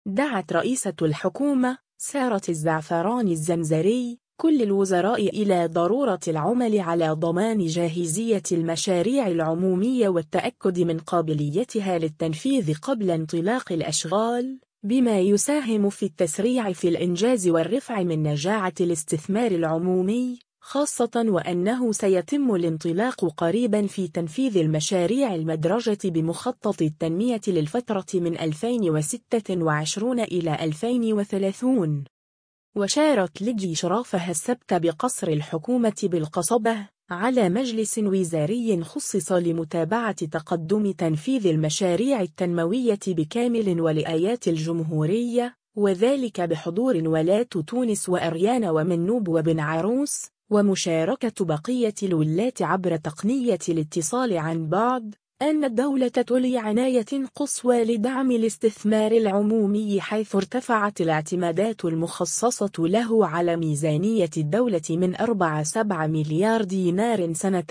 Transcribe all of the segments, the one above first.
دعت رئيسة الحكومة سارة الزعفران الزمزري كل الوزراء إلى ضرورة العمل على ضمان جاهزية المشاريع العمومية والتأكد من قابليتها للتنفيذ قبل انطلاق الأشغال، بما يساهم في التسريع في الإنجاز والرفع من نجاعة الاستثمار العمومي، خاصة وأنه سيتم الانطلاق قريبا في تنفيذ المشاريع المدرجة بمخطط التنمية للفترة من 2026 إلى 2030. وشارت لجي إشرافها السبت بقصر الحكومة بالقصبة على مجلس وزاري خصص لمتابعة تقدم تنفيذ المشاريع التنموية بكامل ولايات الجمهورية، وذلك بحضور ولاة تونس وأريان ومنوب وبن عروس، ومشاركة بقية الولاة عبر تقنية الاتصال عن بعد. أن الدولة تولي عناية قصوى لدعم الاستثمار العمومي، حيث ارتفعت الاعتمادات المخصصة له على ميزانية الدولة من 4.7 مليار دينار سنة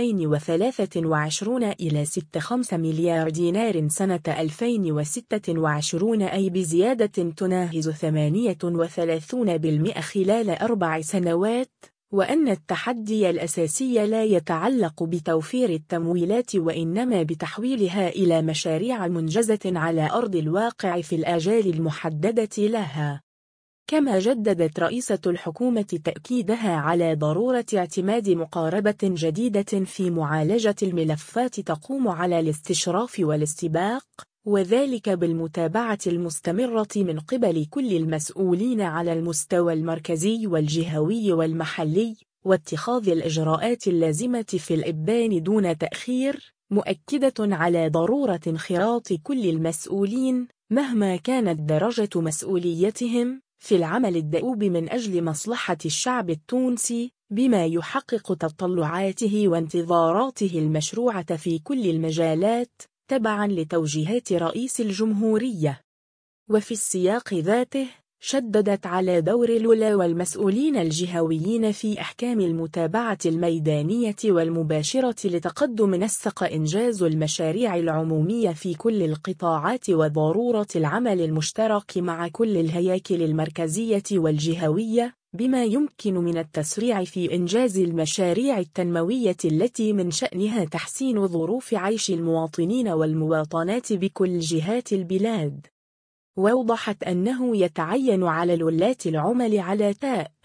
2023 إلى 6.5 مليار دينار سنة 2026، أي بزيادة تناهز 38% خلال 4 سنوات. وأن التحدي الأساسي لا يتعلق بتوفير التمويلات، وإنما بتحويلها إلى مشاريع منجزة على أرض الواقع في الآجال المحددة لها. كما جددت رئيسة الحكومة تأكيدها على ضرورة اعتماد مقاربة جديدة في معالجة الملفات تقوم على الاستشراف والاستباق، وذلك بالمتابعة المستمرة من قبل كل المسؤولين على المستوى المركزي والجهوي والمحلي، واتخاذ الإجراءات اللازمة في الإبان دون تأخير، مؤكدة على ضرورة انخراط كل المسؤولين مهما كانت درجة مسؤوليتهم في العمل الدؤوب من أجل مصلحة الشعب التونسي، بما يحقق تطلعاته وانتظاراته المشروعة في كل المجالات تبعاً لتوجيهات رئيس الجمهورية. وفي السياق ذاته شددت على دور الولاة والمسؤولين الجهويين في إحكام المتابعة الميدانية والمباشرة لتقدم نسق إنجاز المشاريع العمومية في كل القطاعات، وضرورة العمل المشترك مع كل الهياكل المركزية والجهوية بما يمكن من التسريع في إنجاز المشاريع التنموية التي من شأنها تحسين ظروف عيش المواطنين والمواطنات بكل جهات البلاد. وأوضحت أنه يتعين على الولاة العمل على